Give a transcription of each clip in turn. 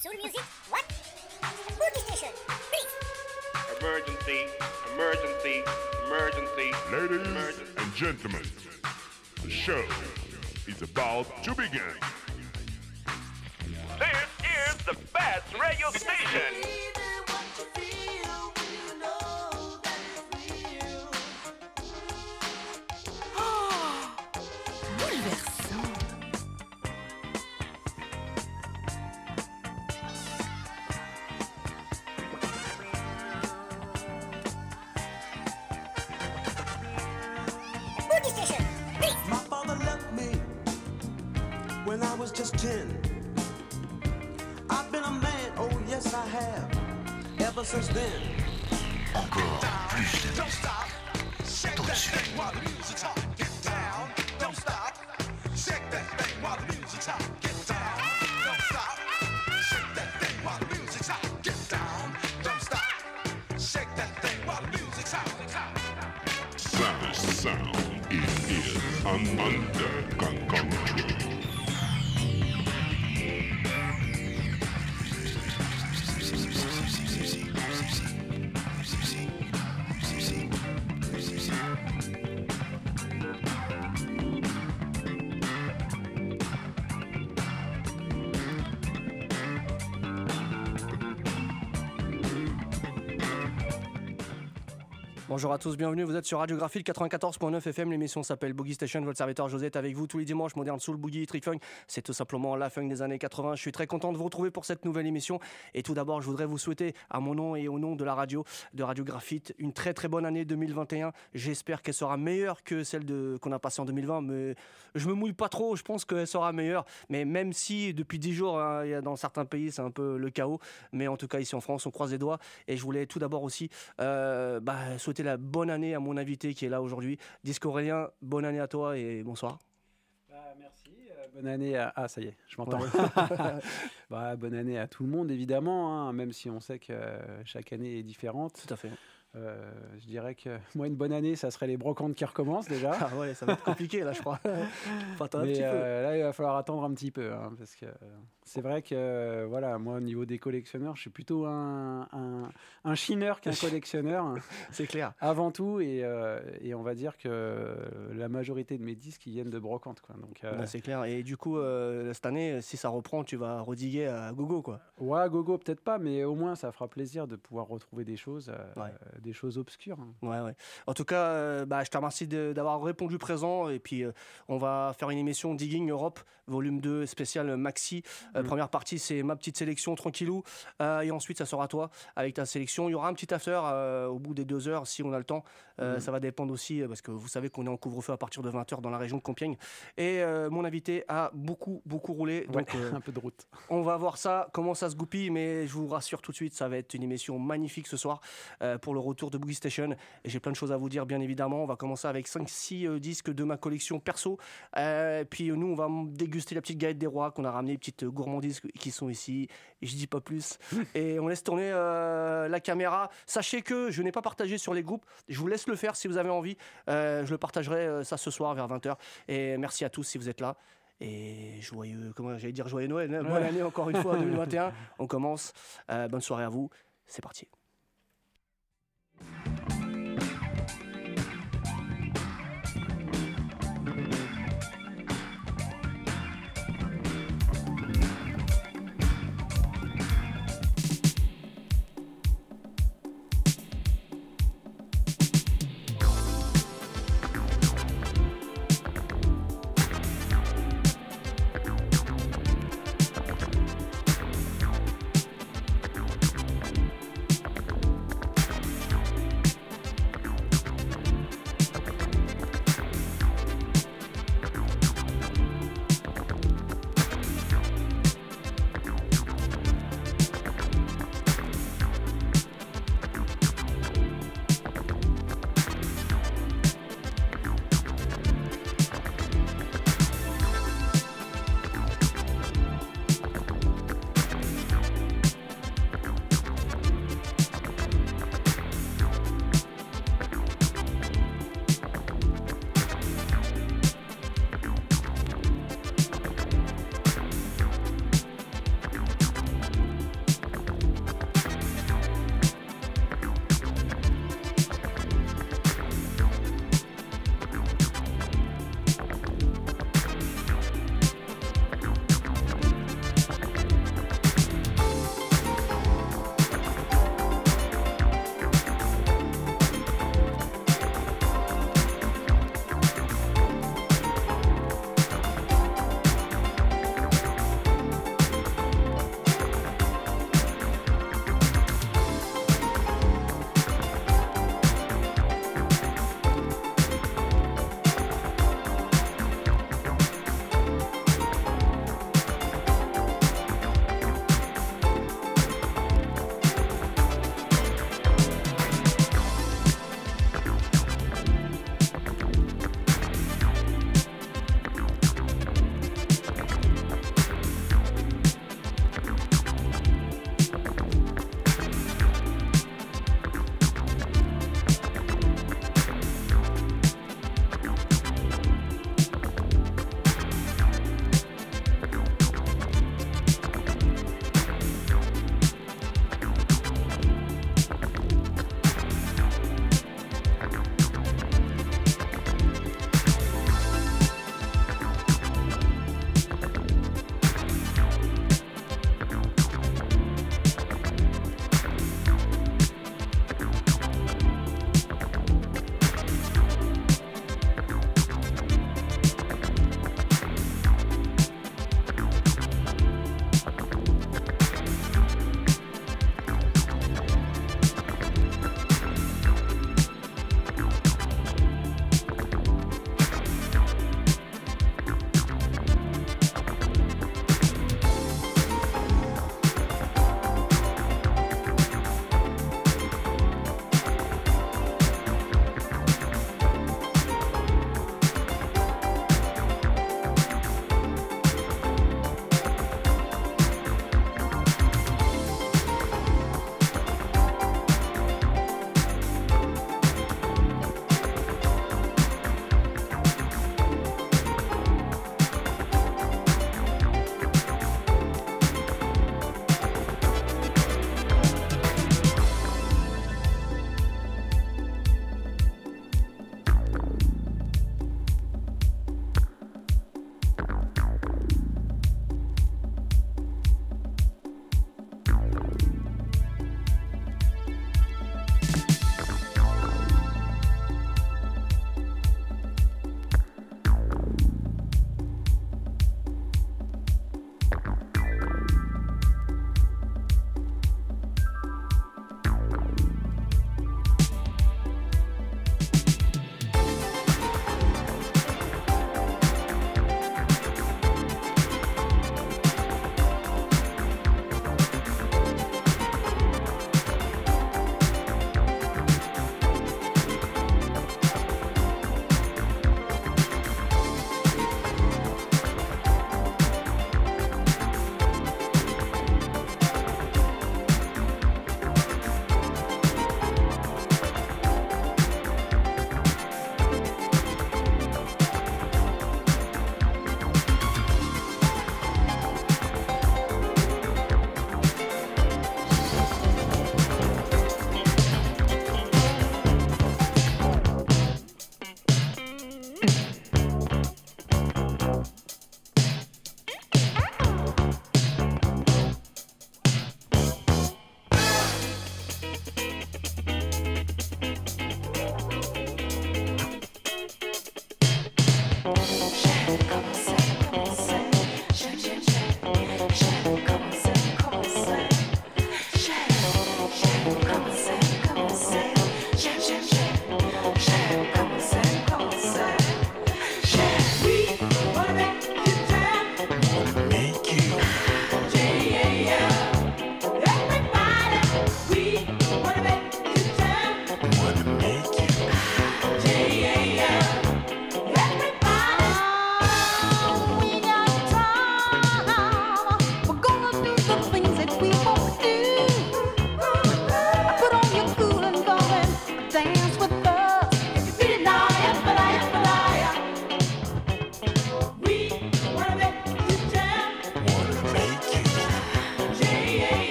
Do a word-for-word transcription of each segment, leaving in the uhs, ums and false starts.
Soul music? What? Boogie station, please. Emergency, emergency, emergency. Ladies emergency. and gentlemen, the show is about to begin. This is the best radio station. When I was just ten, I've been a man, oh yes I have, ever since then. Encore plus de Don't stop, shake that thing while the music's hot. Get down, don't stop, shake that thing while the music's hot. Get down, don't stop, shake that thing while the music's hot. Get down, don't stop, shake that thing while the music's hot. Sound, sound, it is un- under control. Bonjour à tous, bienvenue, vous êtes sur Radiographie quatre-vingt-quatorze virgule neuf F M, l'émission s'appelle Boogie Station, votre serviteur José est avec vous tous les dimanches, moderne soul, boogie, trick funk, c'est tout simplement la funk des années quatre-vingts, je suis très content de vous retrouver pour cette nouvelle émission et tout d'abord je voudrais vous souhaiter à mon nom et au nom de la radio, de Radiographie, une très très bonne année deux mille vingt et un, j'espère qu'elle sera meilleure que celle de, qu'on a passée en deux mille vingt, mais je me mouille pas trop, je pense qu'elle sera meilleure, mais même si depuis dix jours, hein, y a dans certains pays c'est un peu le chaos, mais en tout cas ici en France on croise les doigts et je voulais tout d'abord aussi euh, bah, souhaiter la bonne année à mon invité qui est là aujourd'hui. Disque Aurélien, bonne année à toi et bonsoir. Bah, merci, euh, bonne année à... Ah, ça y est, je m'entends. Ouais. bah, bonne année à tout le monde, évidemment, hein, même si on sait que euh, chaque année est différente. Tout à fait. Euh, je dirais que moi, une bonne année, ça serait les brocantes qui recommencent déjà. Ah ouais, ça va être compliqué là, je crois. Faut attendre un Mais petit euh, peu. là, il va falloir attendre un petit peu, hein, parce que euh, c'est vrai que, euh, voilà, moi, au niveau des collectionneurs, je suis plutôt un, un, un chineur qu'un collectionneur. Hein, c'est clair. Avant tout, et, euh, et on va dire que la majorité de mes disques, ils viennent de brocantes, quoi. Donc, euh, non, c'est clair. Et du coup, euh, cette année, si ça reprend, tu vas rediguer à gogo, quoi. Ouais, gogo, peut-être pas, mais au moins, ça fera plaisir de pouvoir retrouver des choses, euh, ouais. euh, des choses obscures. Hein. Ouais, ouais. En tout cas, euh, bah, je te remercie de, d'avoir répondu présent. Et puis, euh, on va faire une émission Digging Europe, volume deux, spécial maxi. Euh, mmh. Première partie, c'est ma petite sélection, tranquillou. Euh, et ensuite, ça sera toi, avec ta sélection. Il y aura un petit after euh, au bout des deux heures, si on a le temps. Euh, mmh. Ça va dépendre aussi, parce que vous savez qu'on est en couvre-feu à partir de vingt heures dans la région de Compiègne. Et euh, mon invité a beaucoup, beaucoup roulé. Ouais, donc, euh, un peu de route. On va voir ça, comment ça se goupille. Mais je vous rassure tout de suite, ça va être une émission magnifique ce soir euh, pour le retour de Boogie Station. Et j'ai plein de choses à vous dire, bien évidemment. On va commencer avec cinq six euh, disques de ma collection perso. Euh, puis nous, on va déguster la petite galette des rois qu'on a ramené, les petites gourmandises qui sont ici. Et je dis pas plus. Et on laisse tourner euh, la caméra. Sachez que je n'ai pas partagé sur les groupes. Je vous laisse le faire si vous avez envie. Euh, je le partagerai euh, ça ce soir vers vingt heures. Et merci à tous si vous êtes là. Et joyeux, comment j'allais dire joyeux Noël. Hein, bonne année encore une fois deux mille vingt et un. On commence. Euh, bonne soirée à vous. C'est parti.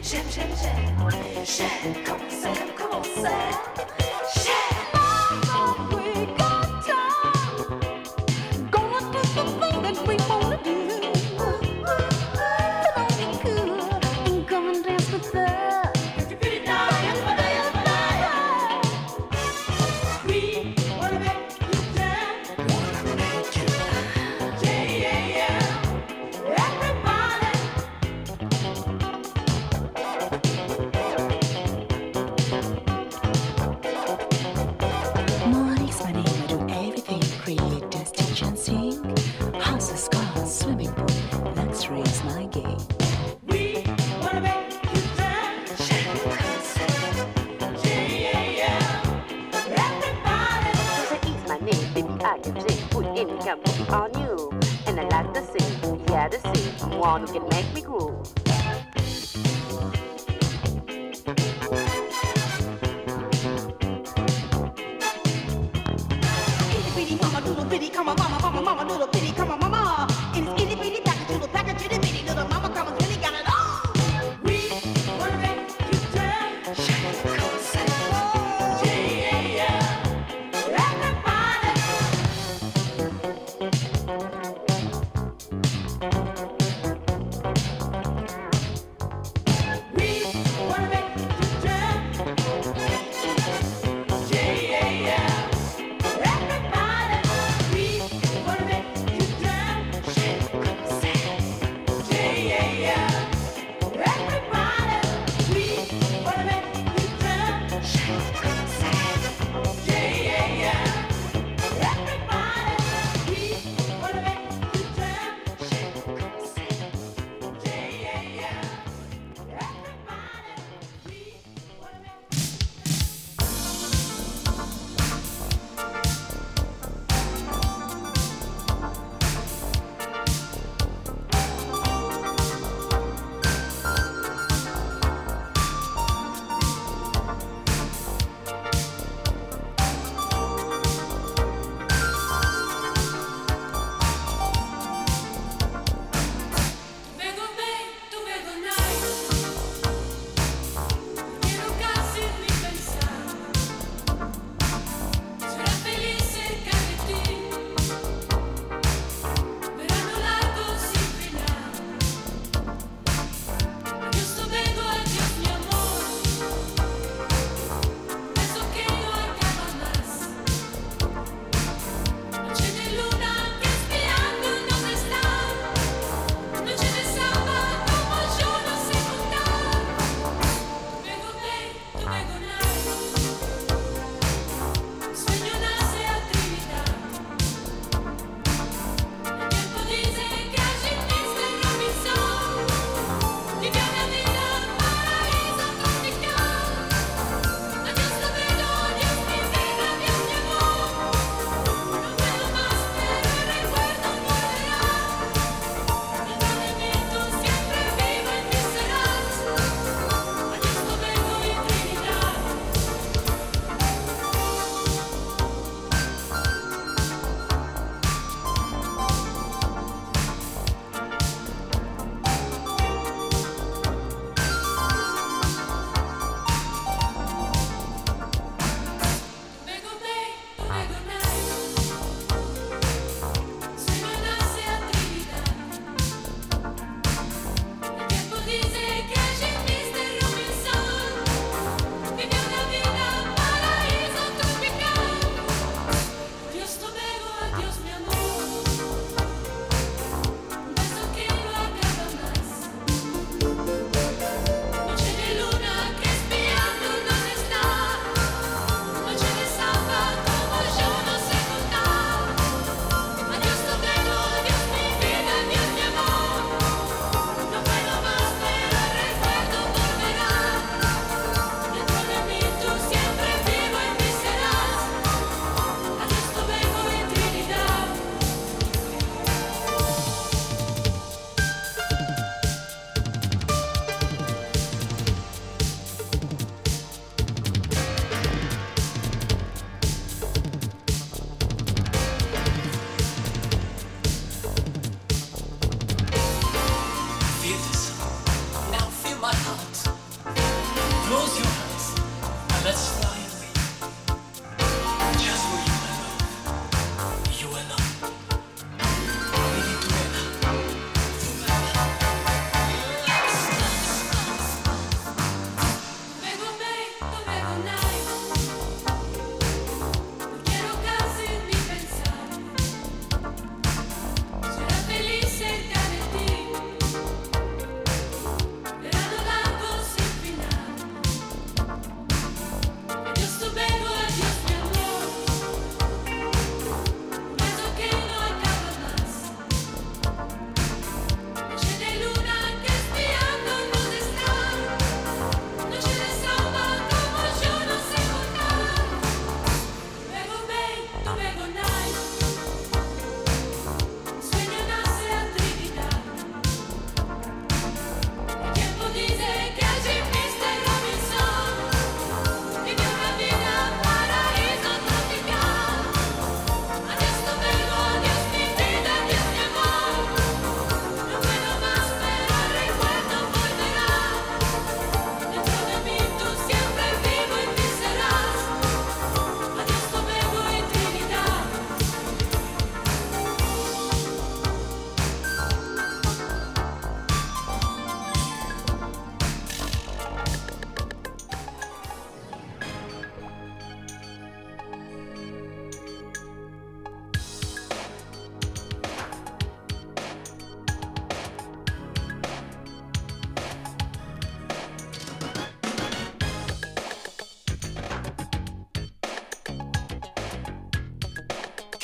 Share, share, share. Share. Come on, Sam. Come on, Sam. Share. Mama, we got time. Gonna do the thing that we wanna do. Put on your cool and come and dance with us. If you pretty darling, but I am but I am. We wanna make you dance. Wanna make you. Yeah, yeah, yeah. Everybody. Morning's my name, I do everything. Create, dance, teach, and sing. Houses, cars, swimming pool, luxury is my game. We wanna make you dance. Shake, yeah, yeah, yeah. Everybody. That is my name, baby, I can sing. Put any kind of on you. And I like to sing, yeah, to sing. One who can make me groove. Itty bitty mama, little bitty, come on, mama, mama, mama, little bitty, come on, mama. In this itty bitty package, little package, itty bitty, little mama, come on, really got it all. We wanna make you dance. Shake, come say, yeah, yeah, yeah. Everybody.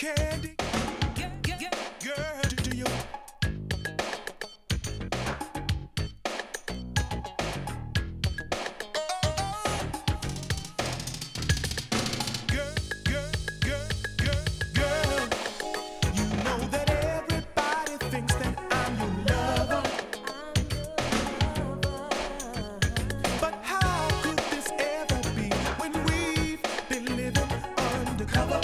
Candy, girl, do you? Girl, girl, girl, girl, girl, you know that everybody thinks that I'm your lover. But how could this ever be when we've been living undercover?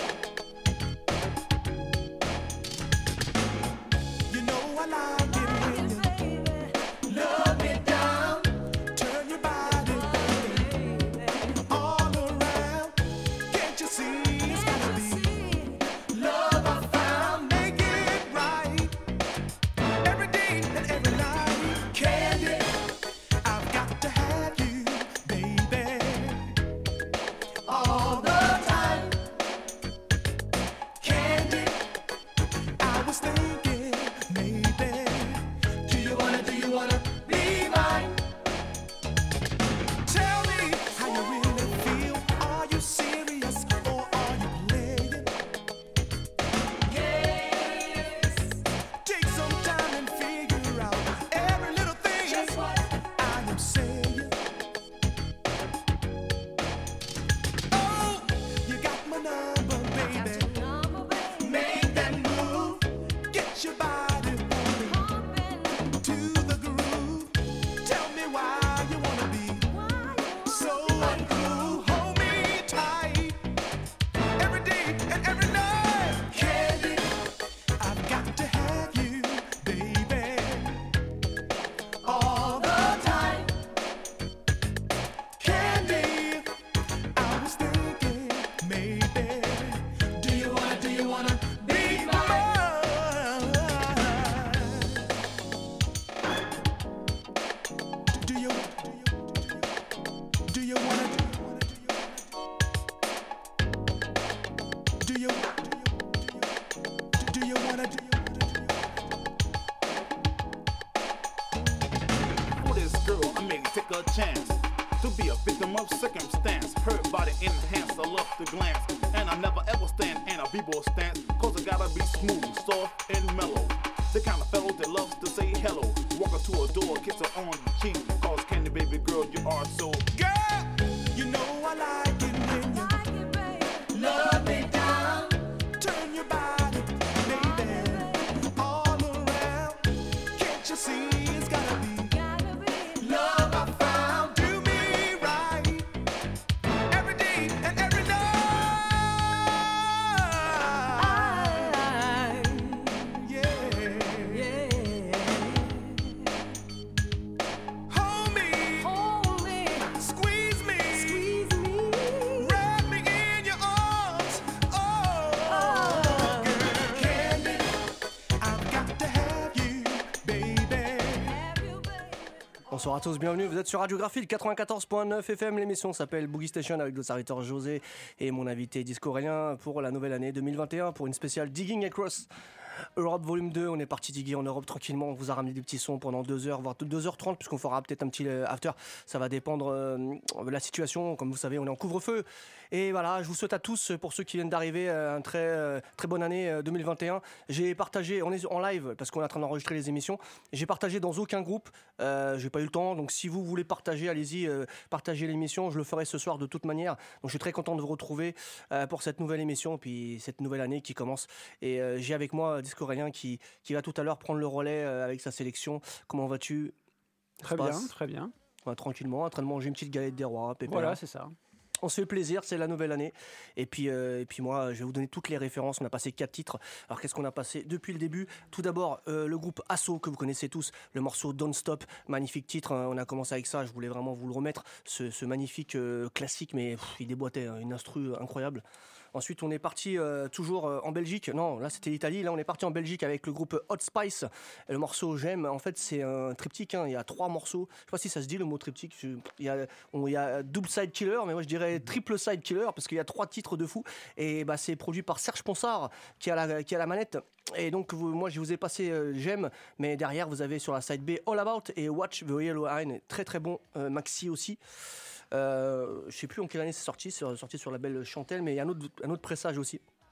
You know I like it when you love me down, turn your body, baby, all around. Can't you see it's gotta be love I found? Make it right every day and every night. Candy, I've got to have you, baby, all the time. Candy, I was thinking maybe, do you wanna, do you wanna be mine? Tell me how you really feel. Are you serious or are you playing? Yes. Take some time and figure out every little thing. Just what I am saying. Oh, you got my number, baby. Make that move. Get your body moving to the groove. Tell me why you wanna be so uncool. Hold me tight every day and every night. Candy, I've got to have you, baby, all the time. Candy, I was thinking maybe, do you wanna, do you wanna be mine? Do you, do you, do you wanna, do you, do you wanna, do you? For this girl, I may take a chance to be a victim of circumstance. Her body enhanced, I love to glance, and I never ever stand in a b-boy stance, cause I gotta be smooth, soft, and mellow. The kind of fellow that loves to say hello, walk her to a door, kiss her on the cheek, cause Candy baby girl, you are so. Girl, you know I like it when you love me down, turn your body, baby, all around. Can't you see it's gotta be love I found? Do me right every day and every night. Yeah, hold me, squeeze me, wrap me in your arms. Oh, girl, Candy, I've got to have you, baby. Bonsoir à tous, bienvenue, vous êtes sur Radiographie quatre-vingt-quatorze point neuf F M, l'émission s'appelle Boogie Station avec le serviteur José et mon invité Disco Aurélien pour la nouvelle année deux mille vingt et un pour une spéciale Digging Across Europe volume deux. On est parti diguer en Europe tranquillement, on vous a ramené des petits sons pendant deux heures, voire deux heures trente puisqu'on fera peut-être un petit euh, after, ça va dépendre euh, de la situation, comme vous savez on est en couvre-feu. Et voilà, je vous souhaite à tous, pour ceux qui viennent d'arriver, un très, euh, très bonne année euh, deux mille vingt et un. J'ai partagé, on est en live parce qu'on est en train d'enregistrer les émissions, j'ai partagé dans aucun groupe, euh, j'ai pas eu le temps, donc si vous voulez partager, allez-y, euh, partagez l'émission, je le ferai ce soir de toute manière. Donc je suis très content de vous retrouver euh, pour cette nouvelle émission, puis cette nouvelle année qui commence. Et euh, j'ai avec moi Disco Aurélien qui, qui va tout à l'heure prendre le relais euh, avec sa sélection. Comment vas-tu? Très bien, très bien. Ouais, tranquillement, en train de manger une petite galette des rois, pépère. Voilà, c'est ça. On se fait plaisir, c'est la nouvelle année. Et puis, euh, et puis moi, je vais vous donner toutes les références. On a passé quatre titres. Alors qu'est-ce qu'on a passé depuis le début? Tout d'abord, euh, le groupe Asso, que vous connaissez tous, le morceau Don't Stop, magnifique titre. Hein. On a commencé avec ça, je voulais vraiment vous le remettre. Ce, ce magnifique euh, classique, mais pff, il déboîtait, hein, une instru incroyable. Ensuite, on est parti euh, toujours euh, en Belgique. Non, là, c'était l'Italie. Là, on est parti en Belgique avec le groupe Hot Spice. Et le morceau J'aime, en fait, c'est un triptyque. Hein. Il y a trois morceaux. Je sais pas si ça se dit le mot triptyque. Il y a, on, il y a double side killer, mais moi, je dirais triple side killer parce qu'il y a trois titres de fou. Et bah, c'est produit par Serge Ponsard qui a la, qui a la manette. Et donc, vous, moi, je vous ai passé euh, J'aime, mais derrière, vous avez sur la side B All About et Watch the Yellow Line. Très, très bon euh, maxi aussi. Euh, je sais plus en quelle année c'est sorti, c'est sorti sur la belle Chantelle, mais il y a un autre, un autre pressage aussi.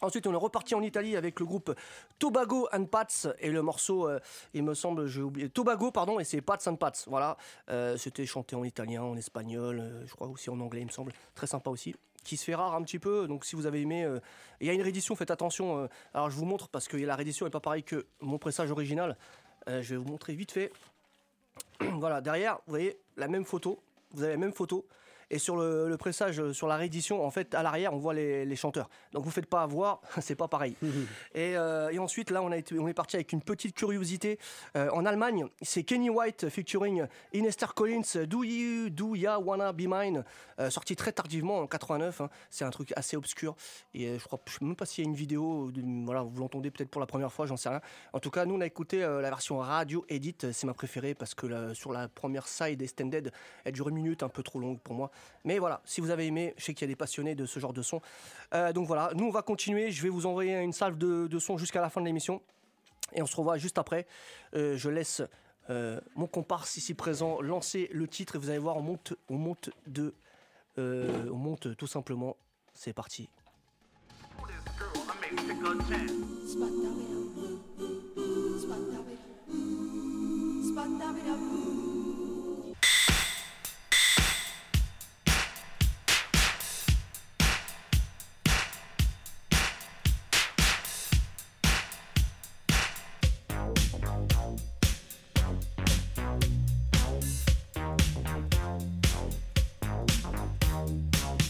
Ensuite, on est reparti en Italie avec le groupe Tobago and Pats et le morceau, euh, il me semble, j'ai oublié, Tobago, pardon, et c'est Pats and Pats. Voilà, euh, c'était chanté en italien, en espagnol, euh, je crois aussi en anglais, il me semble. Très sympa aussi. Qui se fait rare un petit peu, donc si vous avez aimé, euh, il y a une réédition, faites attention. Euh, alors je vous montre parce que la réédition n'est pas pareille que mon pressage original. Euh, je vais vous montrer vite fait. Voilà, derrière, vous voyez la même photo, vous avez la même photo. Et sur le, le pressage, sur la réédition, en fait, à l'arrière, on voit les, les chanteurs. Donc vous ne faites pas avoir, c'est pas pareil. et, euh, et ensuite, là, on, a été, on est parti avec une petite curiosité. Euh, en Allemagne, c'est Kenny White featuring Inester Collins, Do You, Do Ya Wanna Be Mine, euh, sorti très tardivement en quatre-vingt-neuf. Hein. C'est un truc assez obscur. Et euh, je crois, je sais même pas s'il y a une vidéo. De, voilà, vous l'entendez peut-être pour la première fois, j'en sais rien. En tout cas, nous, on a écouté euh, la version radio edit. C'est ma préférée parce que la, sur la première side extended, elle dure une minute, un peu trop longue pour moi. Mais voilà, si vous avez aimé, je sais qu'il y a des passionnés de ce genre de son. Euh, donc voilà, nous on va continuer. Je vais vous envoyer une salve de, de son jusqu'à la fin de l'émission. Et on se revoit juste après. Euh, je laisse euh, mon comparse ici présent lancer le titre. Et vous allez voir, on monte, on monte, de, euh, on monte tout simplement. C'est parti.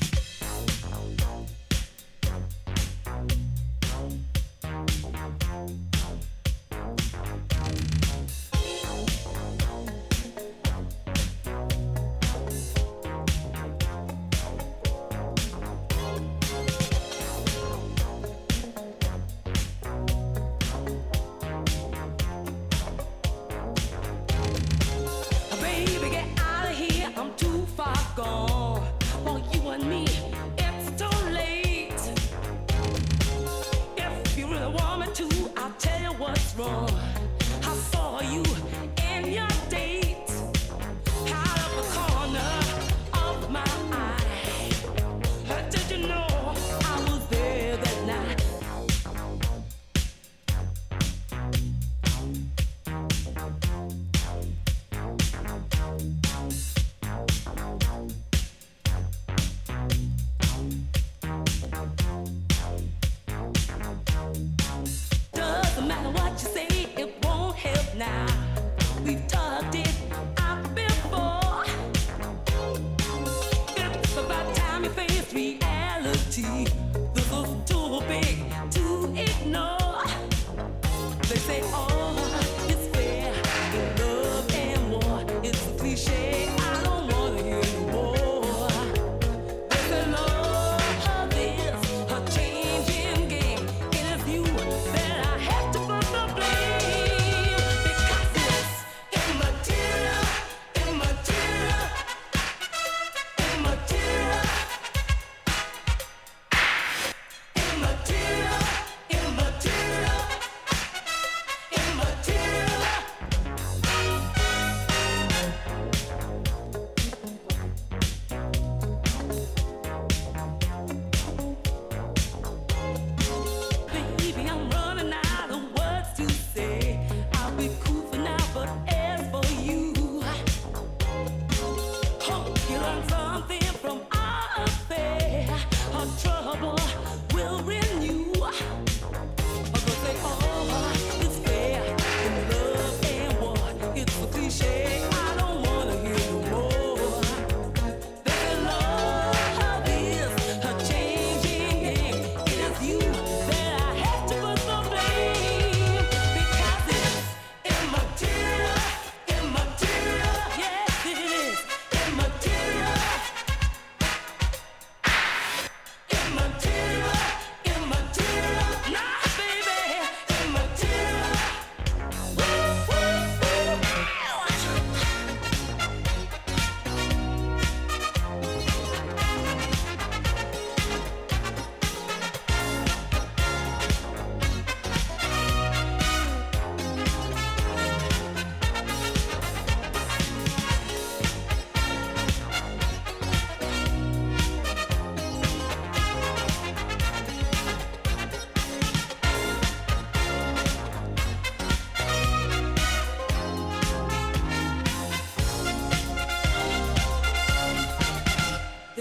Spot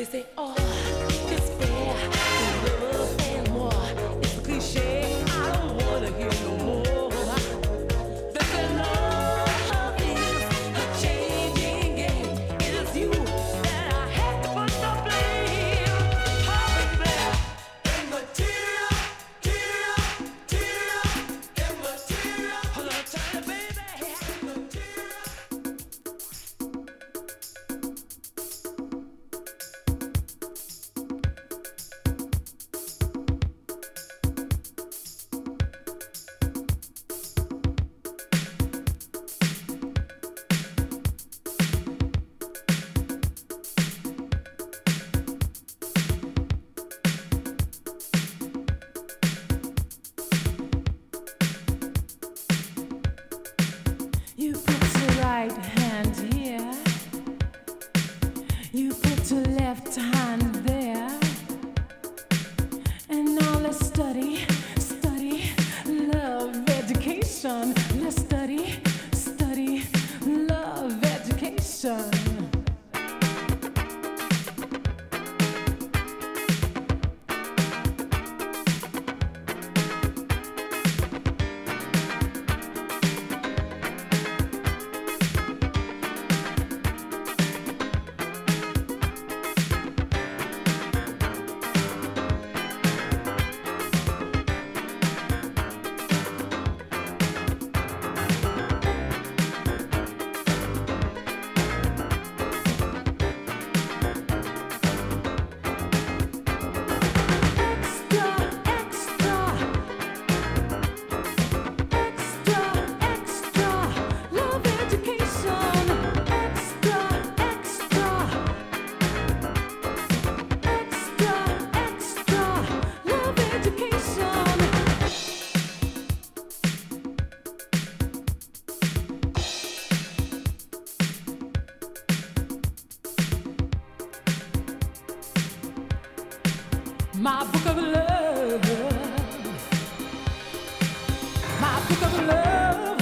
They say, oh, despair, love and more. It's a cliche, I don't wanna hear no more. They say love is a changing game. It is you that I had to put the blame. Oh, baby, immaterial, material, material, immaterial. Hold on, tell you, baby, immaterial. You put your right hand here. You put your left hand there. And now let's study, study love education. Let's study, study love education. My book of love, my book of love,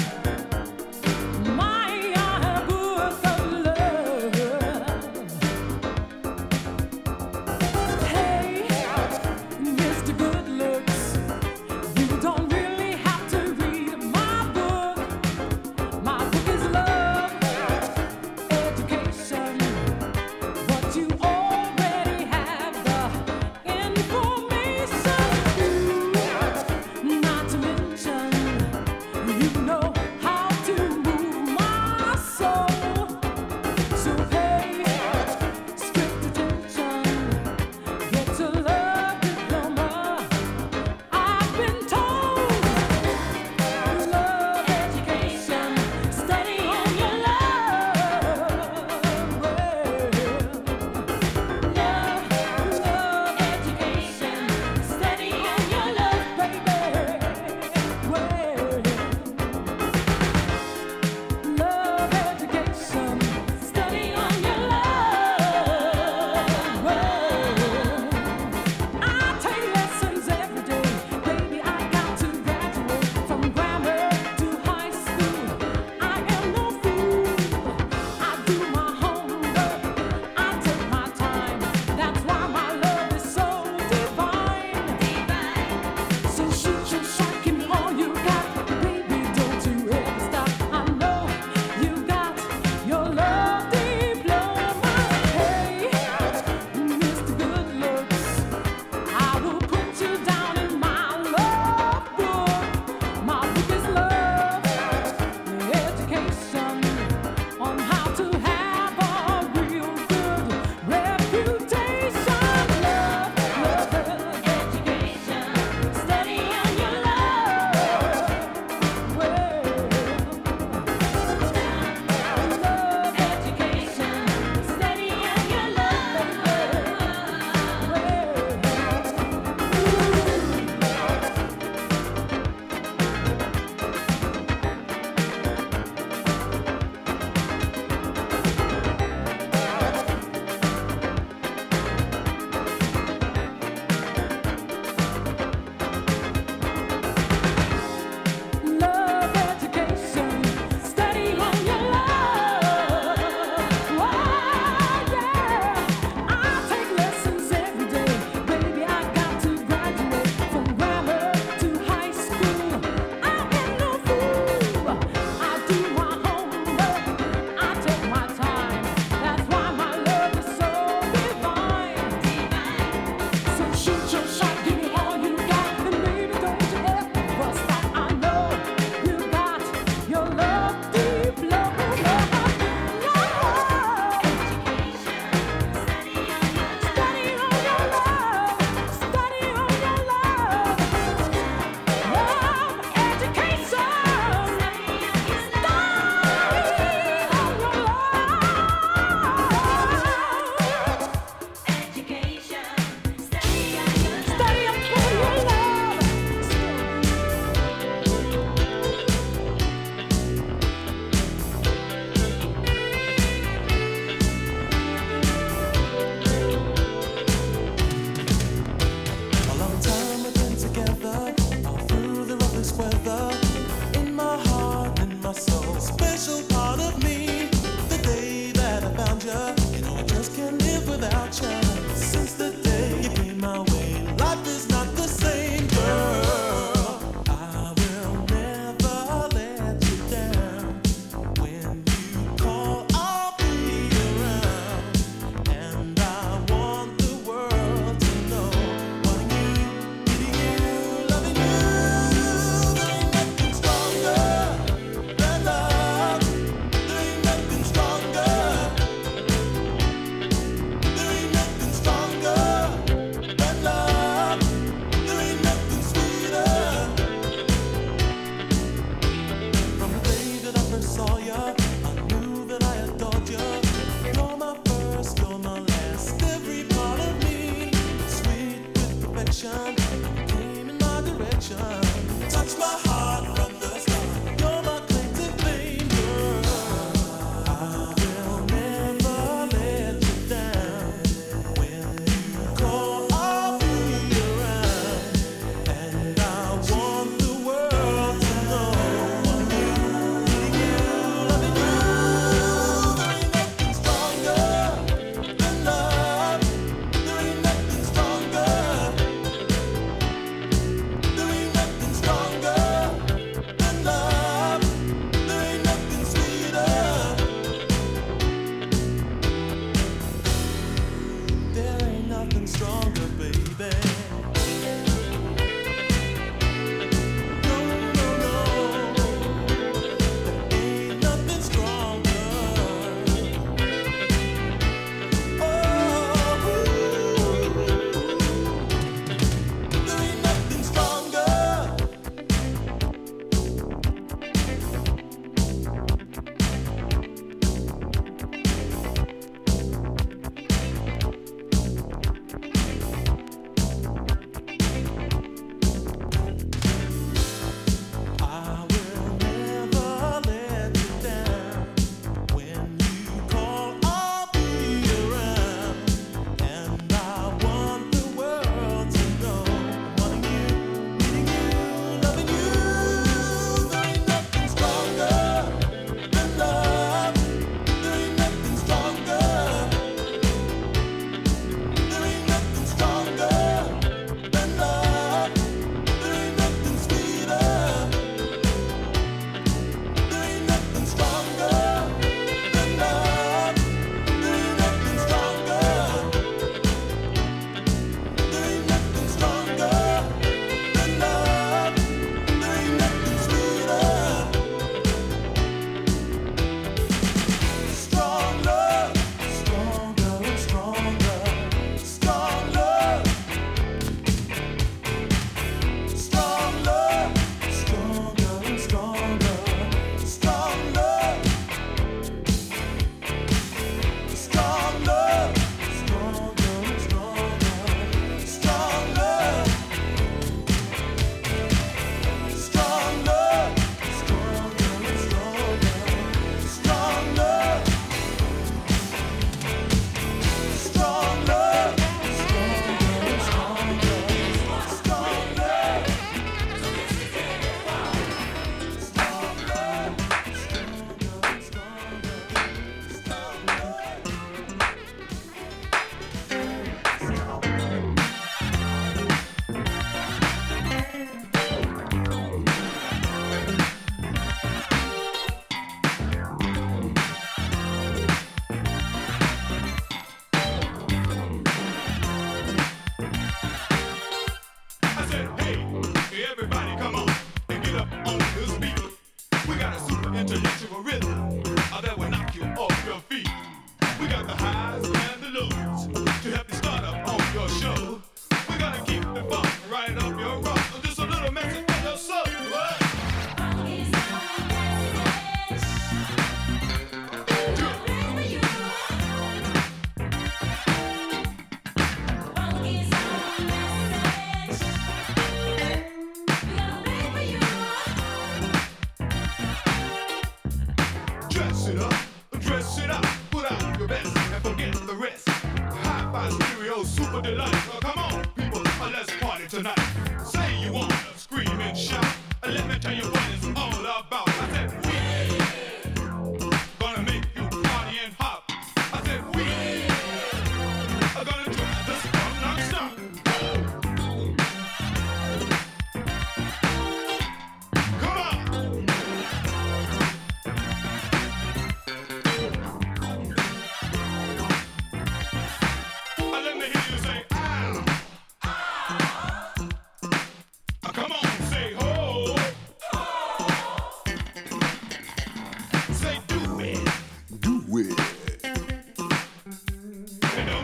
my uh, book of love. Hey, Mister Good Looks, you don't really have to read my book. My book is love, education, but you already have the information.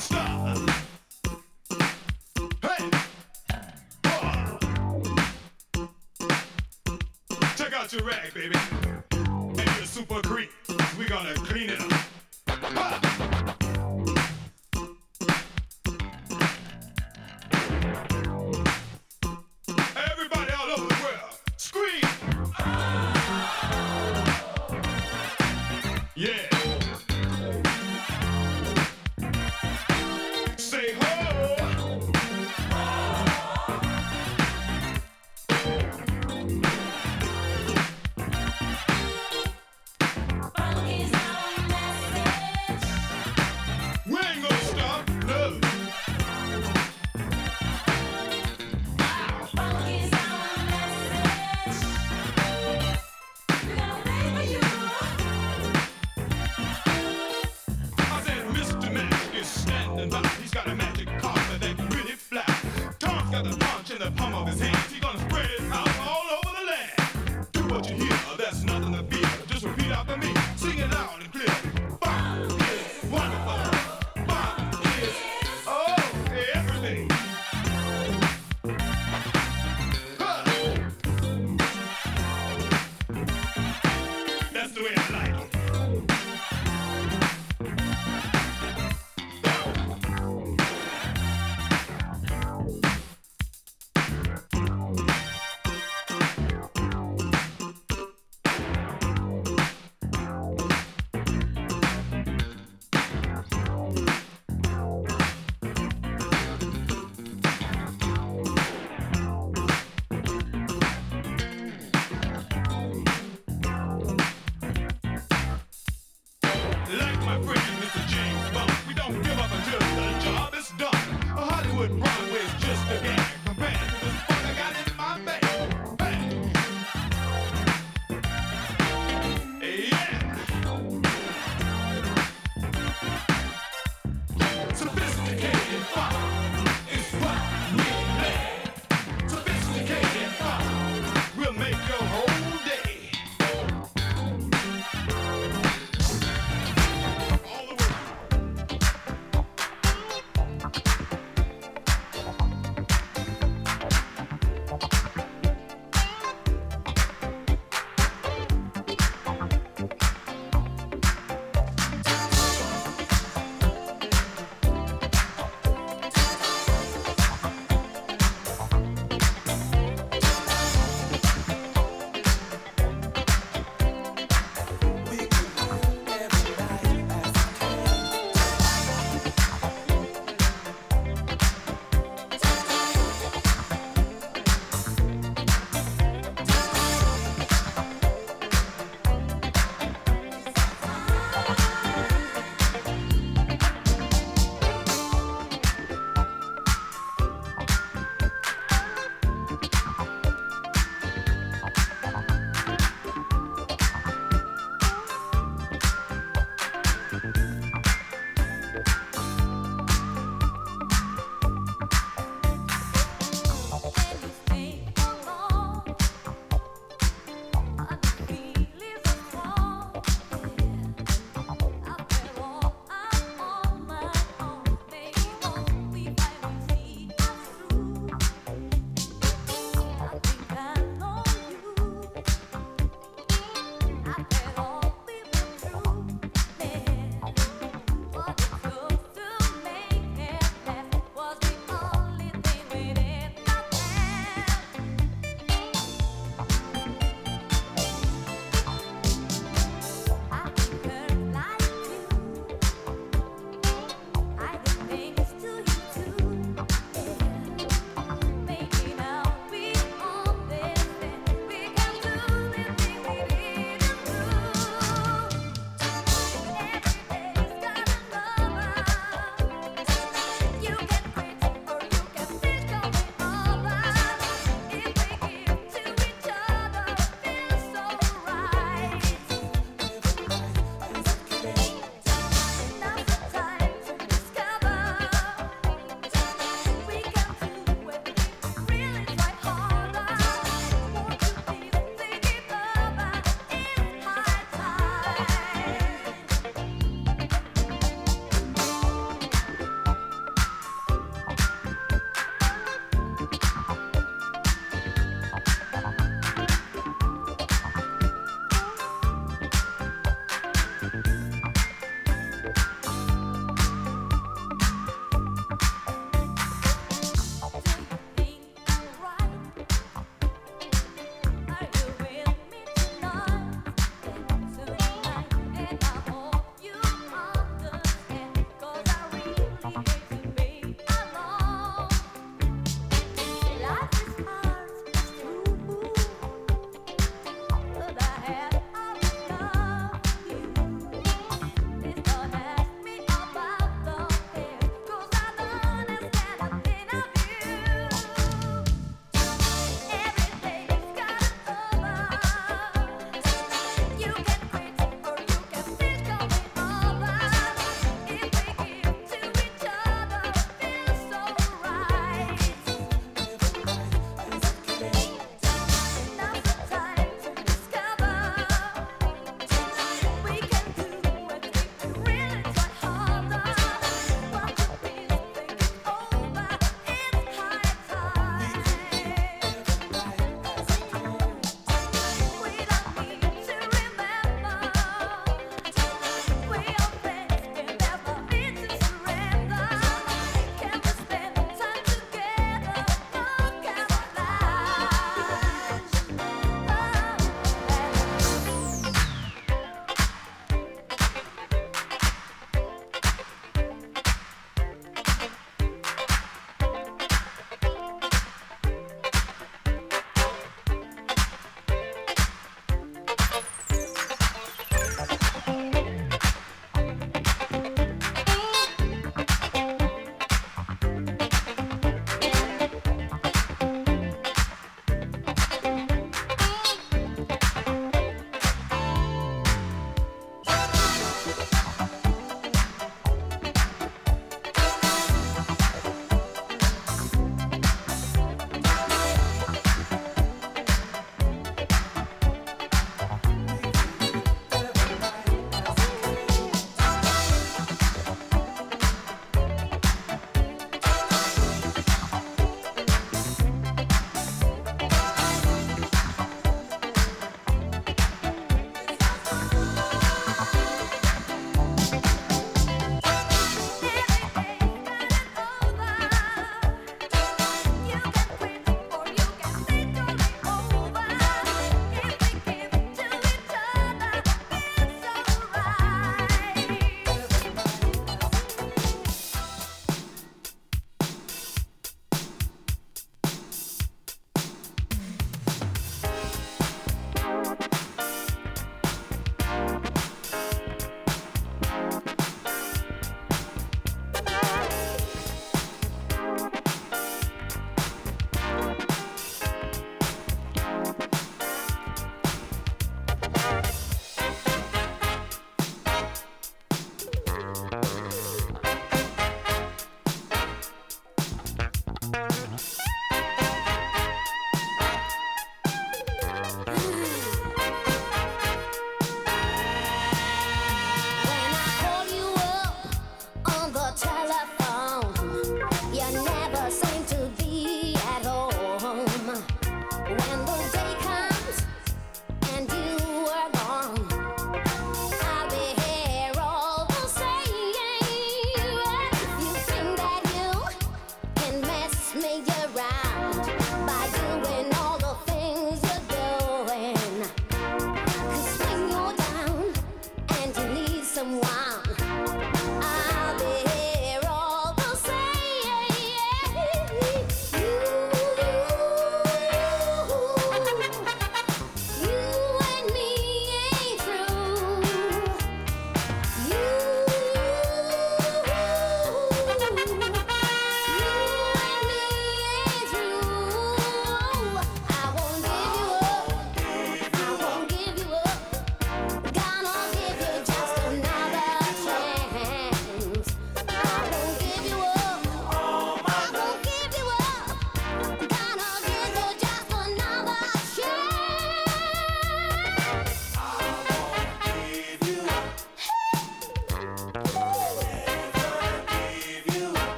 stop. Hey, oh. Check out your rag, baby. And your super creep. We're gonna clean it up. Ha! Everybody all over the world, scream! Yeah. Say ho! We ain't gonna stop, no. I said Mister Mac is standing by. He's got a magic carpet that can really fly. Tom's got the punch in the palm of his hands. He's gonna spread it out all over the land. Do what you hear, that's nothing to fear. Just repeat after me, sing it loud and clear. Fun is wonderful. Fun is, oh, everything. Huh. That's the way I like it. Like my friend Mister James Bond, we don't give up until the job is done. A Hollywood Broadway's just a game compared to the fun I got in my bag. Hey. Yeah. Sophisticated fun is what we play. Sophisticated fun will make your whole day. All the way.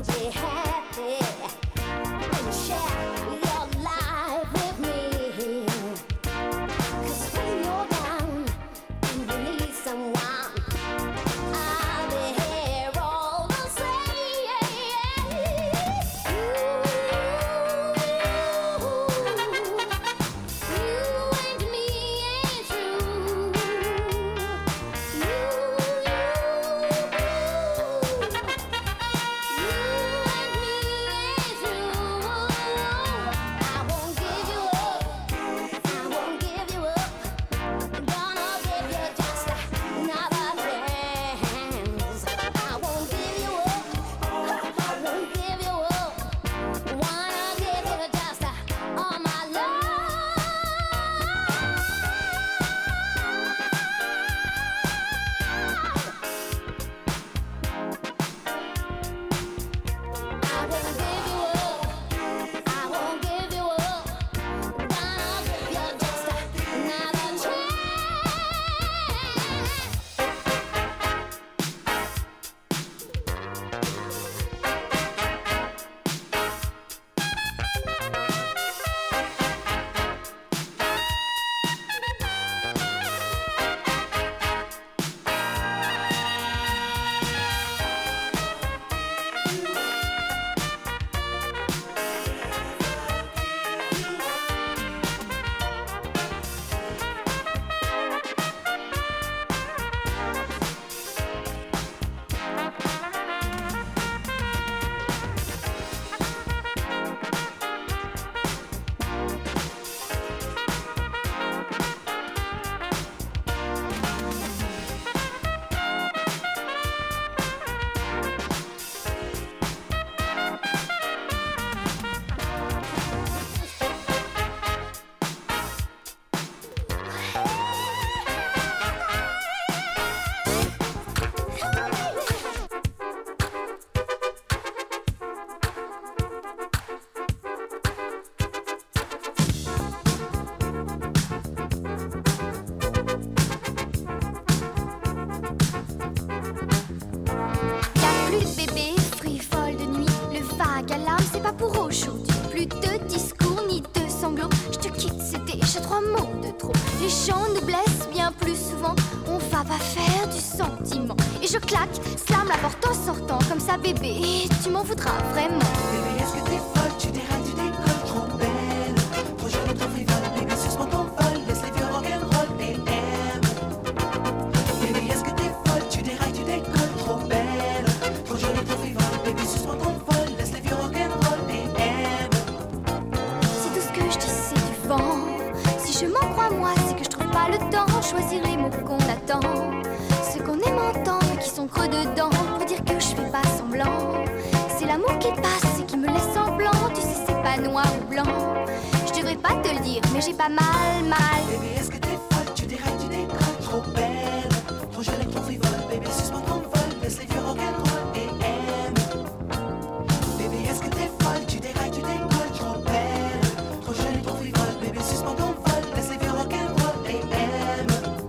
be happy when you share your life with me. 'Cause when you're down and you need someone, I'll be here all the same. You and me ain't true. You, you, Les chants nous blessent bien plus souvent. On va pas faire du sentiment. Et je claque, slam la porte en sortant. Comme ça bébé, tu m'en voudras vraiment. Bébé, est-ce que t'es folle? Tu dérailles, tu décolles, trop belle. Trop jeune, trop frivole. Bébé, suce-moi ton vol. Laisse les vieux rock'n'roll et aime. Bébé, est-ce que t'es folle? Tu dérailles, tu décolles, trop belle. Trop jeune, trop frivole. Bébé, suce-moi ton vol. Laisse les vieux rock'n'roll et aime. Si tout ce que je dis c'est du vent, si je m'en crois moi, c'est que je trouve pas le temps. Choisir les mots qu'on attend. Ceux qu'on aime entendre, qui sont creux dedans. Pour dire que je fais pas semblant. C'est l'amour qui passe et qui me laisse en blanc. Tu sais c'est pas noir ou blanc. Je devrais pas te le dire mais j'ai pas mal, mal. Bébé, est-ce que t'es folle? Tu dérailles, tu décolles, trop belle. Trop jeune et trop frivole. Bébé, suce-moi ton vol. Laisse les vieux rock'n'roll et aime. Bébé, est-ce que t'es folle? Tu dérailles, tu décolles, trop belle. Trop jeune et trop frivole. Bébé, suce-moi ton vol. Laisse les vieux rock'n'roll et aime.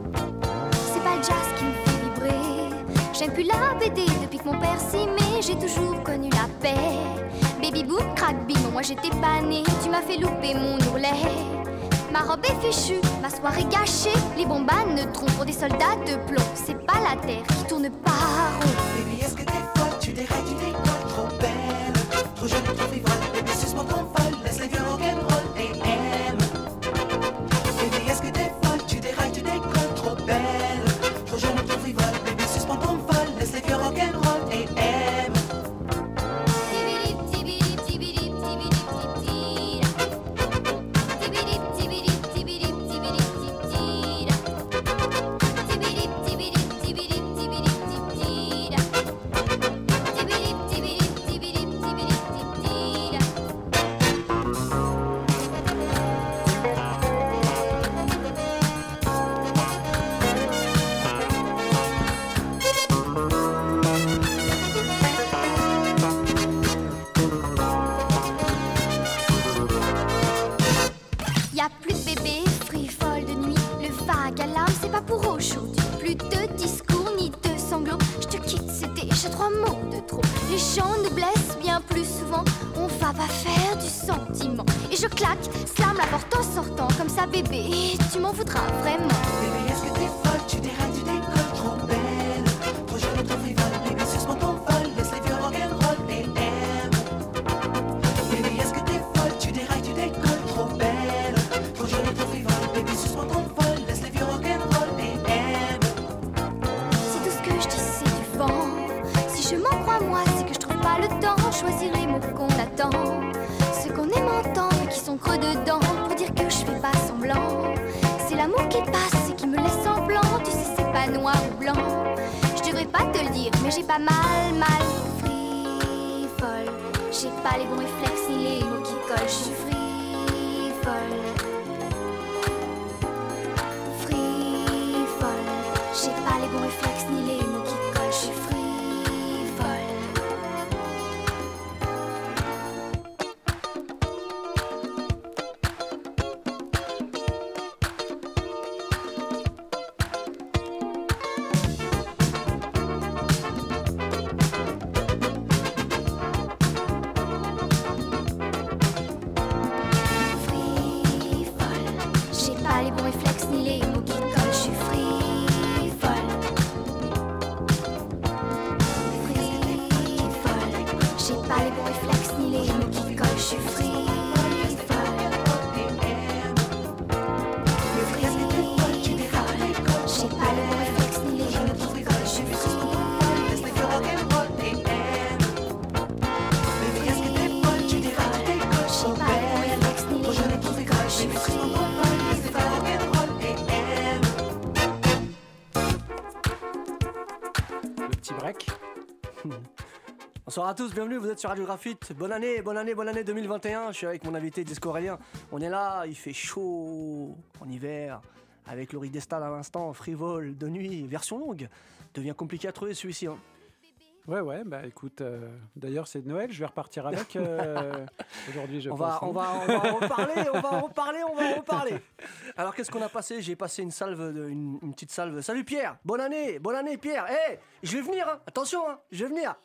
C'est pas le jazz qui me fait vibrer. J'aime plus la B D depuis que mon père s'y met. J'ai toujours connu la paix. Baby boom, crack bim, moi j'étais pas née. Tu m'as fait louper mon ourlet. Ma robe est fichue, ma soirée gâchée. Les bombes à neutrons pour des soldats de plomb. C'est pas la terre qui tourne pas rond. Baby, est-ce que t'es folle? Tu dérailles, tu décolles, trop belle. Trop jeune et trop frivole. Baby, suce-moi ton vol. Laisse les vieux rock'n'roll et aime. Baby, est-ce que t'es folle? Tu dérailles, tu décolles, trop belle. Trop jeune et trop frivole. Baby, suce-moi ton vol. Laisse les vieux rock'n'roll et aime. Tibidi Les chants nous blessent bien plus souvent. On va pas faire du sentiment. Et je claque, slam la porte en sortant. Comme ça bébé, tu m'en voudras vraiment. Bébé, est-ce que t'es folle? Tu dérailles, tu décolles, trop belle. Trop jeune, trop frivole, bébé, suce-moi ton vol. Laisse les vieux rock'n'roll et aime. Bébé, est-ce que t'es folle? Tu dérailles, tu décolles, trop belle. Trop jeune, trop frivole, bébé, suce-moi ton vol. Laisse les vieux rock'n'roll et aime. Si tout ce que je dis c'est du vent, si je m'en crois moi, c'est que je trouve pas le temps. Choisir les mots qu'on attend. Ceux qu'on aime entendre et qui sont creux dedans. Pour dire que je fais pas semblant. C'est l'amour qui passe et qui me laisse en blanc. Tu sais c'est pas noir ou blanc. Je devrais pas te le dire mais j'ai pas mal, mal frivole. J'ai pas les bons réflexes ni les mots qui collent. Je suis frivole. Frivole. J'ai pas les bons réflexes ni les mots qui collent. Je suis frivole. J'ai pas les bons réflexes ni les mots qui collent, je suis frivole. Frivole. J'ai pas les bons réflexes ni les mots qui collent, je suis frivole. Frivole. J'ai pas les bons réflexes ni les mots qui collent, je suis frivole. J'ai pas les bons réflexes ni les mots qui collent, je suis frivole. Le petit break. Bonsoir à tous, bienvenue, vous êtes sur Radio Graphite. Bonne année, bonne année, bonne année deux mille vingt et un. Je suis avec mon invité Disco Aurélien. On est là, il fait chaud en hiver. Avec Laurie Destal à l'instant, frivole, de nuit, version longue. Devient compliqué à trouver celui-ci. Hein. Ouais, ouais, bah écoute, euh, d'ailleurs c'est Noël, je vais repartir avec euh, aujourd'hui, je On pense. va, on, va, on va en reparler, on va en reparler, on va en reparler. Alors qu'est-ce qu'on a passé? J'ai passé une salve, de- une, une petite salve. Salut Pierre, bonne année, bonne année Pierre. Eh, je vais venir, hein. Attention, hein, je vais venir.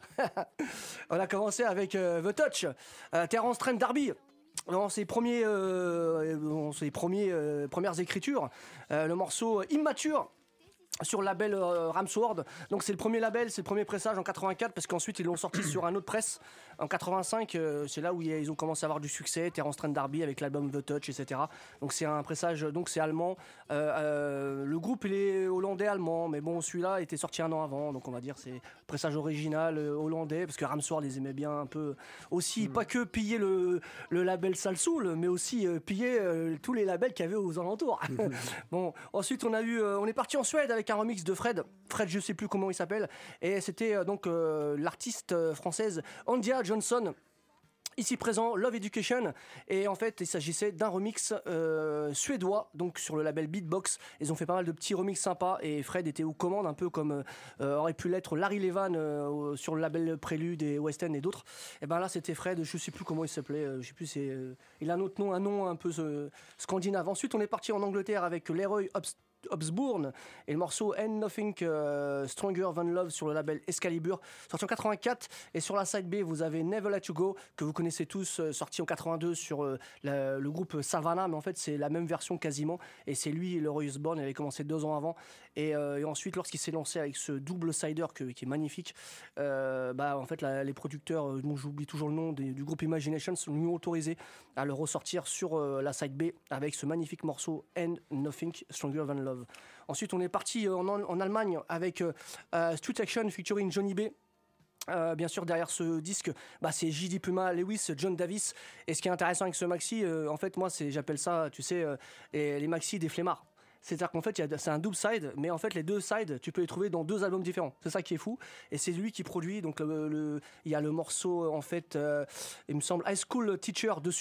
On a commencé avec euh, The Touch, euh, Terence Trent D'Arby. Dans ses, premiers, euh, dans ses premiers, euh, premières écritures, euh, le morceau Immature. Sur le label euh, Ramsword. Donc c'est le premier label, c'est le premier pressage en quatre-vingt-quatre, parce qu'ensuite ils l'ont sorti sur un autre press en quatre-vingt-cinq. Euh, c'est là où ils ont commencé à avoir du succès. Terence Trent D'Arby avec l'album The Touch, et cetera. Donc c'est un pressage, donc c'est allemand. Euh, euh, le groupe il est hollandais allemand, mais bon celui-là était sorti un an avant, donc on va dire c'est pressage original euh, hollandais, parce que Ramsword les aimait bien un peu aussi, pas que piller le, le label Salsoul, mais aussi euh, piller euh, tous les labels qu'il y avait aux alentours. Bon, ensuite on a eu, euh, on est parti en Suède avec un remix de Fred. Fred, je sais plus comment il s'appelle, et c'était euh, donc euh, l'artiste euh, française Andia Johnson. Ici présent, Love Education, et en fait il s'agissait d'un remix euh, suédois, donc sur le label Beatbox. Ils ont fait pas mal de petits remixes sympas, et Fred était aux commandes, un peu comme euh, aurait pu l'être Larry Levan euh, sur le label Prélude et West End et d'autres. Et ben là c'était Fred, je sais plus comment il s'appelait, euh, je sais plus, c'est, euh, il a un autre nom, un nom un peu euh, scandinave. Ensuite on est parti en Angleterre avec Leroy Obst- Obsbourne et le morceau Ain't Nothing euh, Stronger Than Love sur le label Excalibur, sorti en quatre-vingt-quatre. Et sur la side B vous avez Never Let You Go, que vous connaissez tous, euh, sorti en quatre-vingt-deux sur euh, la- le groupe Savannah, mais en fait c'est la même version quasiment, et c'est lui, Leroy Osborne, il avait commencé deux ans avant, et, euh, et ensuite lorsqu'il s'est lancé avec ce double sider que- qui est magnifique, euh, bah en fait la- les producteurs, euh, dont j'oublie toujours le nom, des- du groupe Imagination, sont lui autorisés à le ressortir sur euh, la side B avec ce magnifique morceau Ain't Nothing Stronger Than Love. Ensuite on est parti euh, en, en Allemagne avec euh, euh, Street Action featuring Johnny B. Euh, bien sûr derrière ce disque bah, c'est J D Puma, Lewis, John Davis, et ce qui est intéressant avec ce maxi, euh, en fait moi c'est, j'appelle ça tu sais euh, les, les maxi des flemmards. C'est-à-dire qu'en fait, il y a, c'est un double side, mais en fait, les deux sides, tu peux les trouver dans deux albums différents. C'est ça qui est fou. Et c'est lui qui produit. Donc, le, le- il y a le morceau, en fait, euh, il me semble, High School Teacher dessus.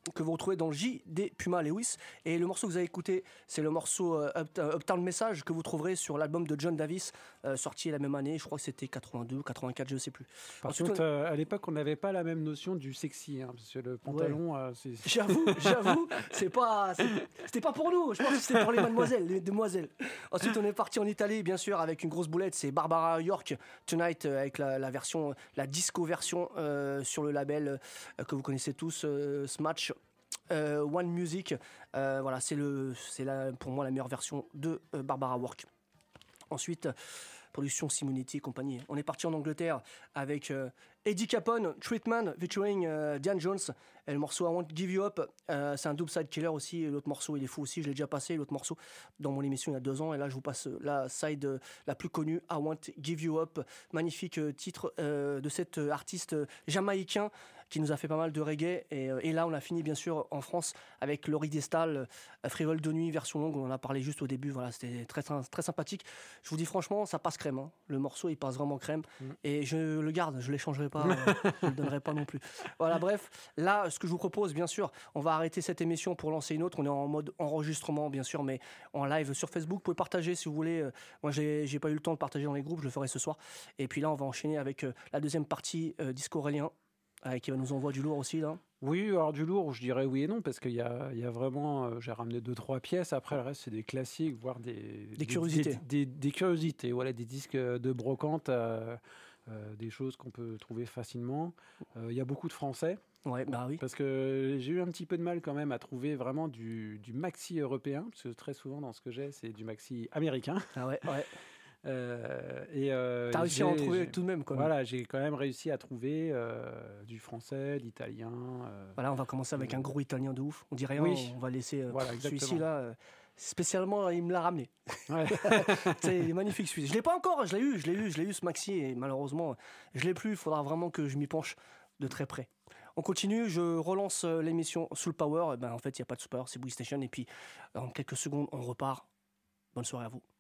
que vous retrouvez dans le J des Puma Lewis. Et le morceau que vous avez écouté, c'est le morceau euh, Up- Uptown Message que vous trouverez sur l'album de John Davis, euh, sorti la même année, je crois que c'était quatre-vingt-deux ou quatre-vingt-quatre, je ne sais plus. Par Ensuite, contre, on- euh, à l'époque, on n'avait pas la même notion du sexy, hein, parce que le pantalon, euh, c'est... J'avoue, j'avoue, c'est pas, c'est- c'était pas pour nous. Je pense que c'était pour les mademoiselles, les demoiselles. Ensuite, on est parti en Italie, bien sûr, avec une grosse boulette. C'est Barbara York Tonight, euh, avec la, la version, la disco version euh, sur le label euh, que vous connaissez tous, euh, Smash. Euh, One Music, euh, voilà, c'est le, c'est la, pour moi la meilleure version de euh, Barbara York. Ensuite, production Simonetti et compagnie. On est parti en Angleterre avec euh, Eddie Capone, Treatment, featuring euh, Diane Jones. Et le morceau I Won't Give You Up, euh, c'est un double side killer aussi. Et l'autre morceau, il est fou aussi. Je l'ai déjà passé, l'autre morceau, dans mon émission il y a deux ans. Et là, je vous passe la side euh, la plus connue, I Won't Give You Up. Magnifique euh, titre euh, de cet euh, artiste euh, jamaïcain qui nous a fait pas mal de reggae. Et, euh, et là, on a fini bien sûr en France avec Laurie Destal, euh, Frivole de nuit, version longue. On en a parlé juste au début. Voilà, c'était très, très, très sympathique. Je vous dis franchement, ça passe crème. Hein. Le morceau, il passe vraiment crème. Mm. Et je le garde, je ne l'échangerai pas. euh, je ne le donnerai pas non plus. Voilà, bref. Là, ce que je vous propose, bien sûr, on va arrêter cette émission pour lancer une autre. On est en mode enregistrement, bien sûr, mais en live sur Facebook. Vous pouvez partager si vous voulez. Euh, Moi, j'ai, j'ai pas eu le temps de partager dans les groupes. Je le ferai ce soir. Et puis là, on va enchaîner avec euh, la deuxième partie, euh, Disco Aurélien. Euh, qui va nous envoyer du lourd aussi là. Oui, alors du lourd, je dirais oui et non, parce qu'il y a, il y a vraiment, euh, j'ai ramené deux trois pièces. Après, le reste, c'est des classiques, voire des Des curiosités. des, des- des curiosités. Voilà, des disques de brocante, euh, euh, des choses qu'on peut trouver facilement. Euh, Il y a beaucoup de français. Ouais, bah oui. Parce que j'ai eu un petit peu de mal quand même à trouver vraiment du, du maxi européen, parce que très souvent dans ce que j'ai, c'est du maxi américain. Ah ouais, ouais. Euh, et euh, T'as réussi à en j'ai- trouver j'ai- tout de même, quoi. Voilà, j'ai quand même réussi à trouver euh, du français, l'italien. euh, Voilà, on va commencer avec un gros italien de ouf. On dit rien, Oui. on va laisser euh, Voilà, celui-ci exactement. là. euh, Spécialement, il me l'a ramené. Ouais. C'est magnifique celui-ci. Je l'ai pas encore, je l'ai eu, je l'ai eu, je l'ai eu ce maxi et malheureusement, je l'ai plus. Il faudra vraiment que je m'y penche de très près. On continue, je relance euh, l'émission Soul Power. Eh ben, en fait, il n'y a pas de Soul Power, c'est Boogie Station. Et puis, en quelques secondes, on repart. Bonne soirée à vous.